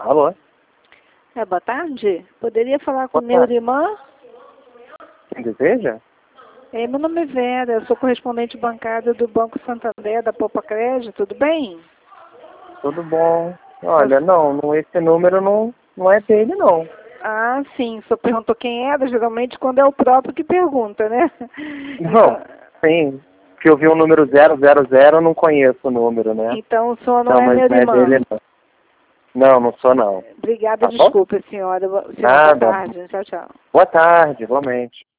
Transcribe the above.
Alô? Boa tarde. Poderia falar com Boa tarde. Neurimã? Quem deseja? Meu nome é Vera, eu sou correspondente bancária do Banco Santander, da Poupa Crédito, tudo bem? Tudo bom? Olha, esse número não é dele, não. Ah, sim, o senhor perguntou quem era, geralmente quando é o próprio que pergunta, né? Não, sim. Que eu vi o número 000, eu não conheço o número, né? Então o senhor não Não, é mas não é Neurimã. dele, não. Não sou, não. Obrigada, Tá bom? desculpe, senhora. Senhora, boa Nada. tarde. Tchau, tchau. Boa tarde, igualmente.